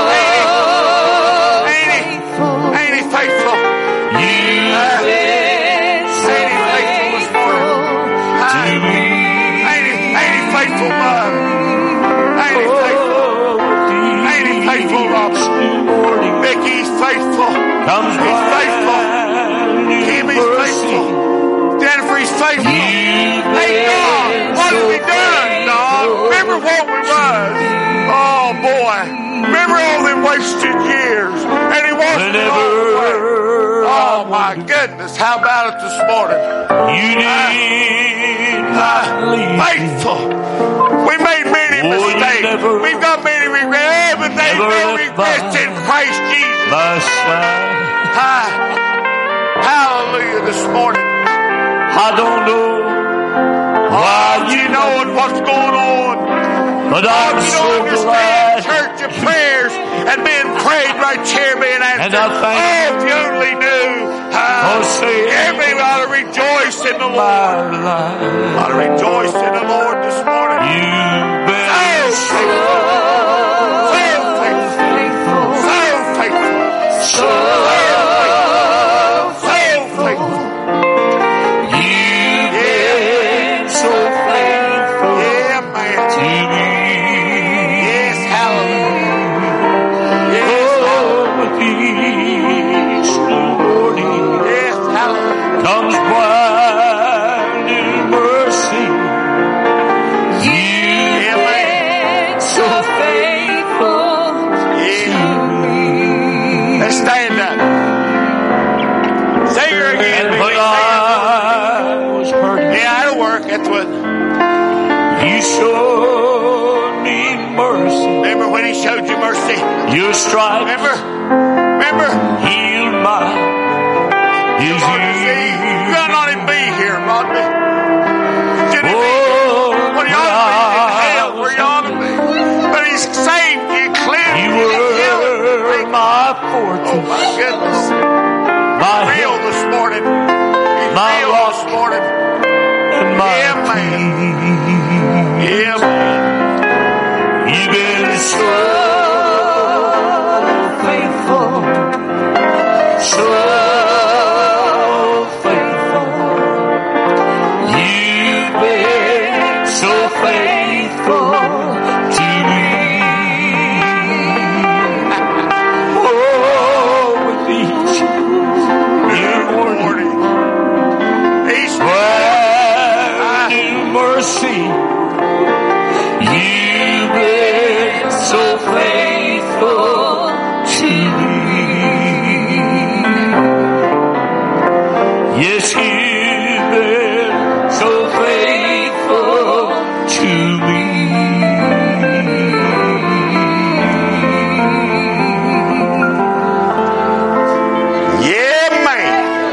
Ain't he? Ain't he faithful? you've Uh, been so Ain't he faithful this morning? to Huh? me. Ain't he, ain't he faithful, Bud? Ain't he faithful? Ain't he faithful, Robert? Vicky's faithful. Comes He's faithful. Kimmy's faithful. Jennifer's faithful. Hey, God, what have we done, dog? Remember what we was? Oh, boy. Remember all them wasted years? And he wants to go away. Oh, my goodness. How about it this morning? You did Uh, not leave. faithful. We made many Oh, you mistakes. never- We've got many regrets, but there's never no left regrets my- in Christ Jesus. My side. Ah, hallelujah this morning. I don't know why You you know what's going on. but Oh, I'm you so don't understand glad. church of prayers and being prayed right here being answered. And I thank oh, if you only knew. Oh, Uh, say everybody ought to rejoice in the Lord. my life. Ought to rejoice in the Lord this morning. You've been Oh, so So faithful. So faithful. so So faithful. You've been so faithful Yeah, man. to me. Yes, hallelujah. Yes, Oh, with each new morning yes, hallelujah. comes bright new mercy. You've Yeah, man. been so faithful Yeah. to me. Let's stand up. Say her again. And baby. when Say her. I was hurting, Yeah, that'll work. That's what. you showed me mercy. Remember when he showed you mercy? Your stripes Remember? Remember? healed my See, you disease. gotta not even be here, Rodney. Shouldn't Oh, be. What you ought to be in hell, where you ought to be. But he's saved you, cleansed you you, healed you. were my Oh fortress, my goodness. my Real help this morning. He's My real rock. this morning. and my Yeah, man. king. Yeah, man. You've been so faithful, so faithful. You've been so faithful to me. Yes, you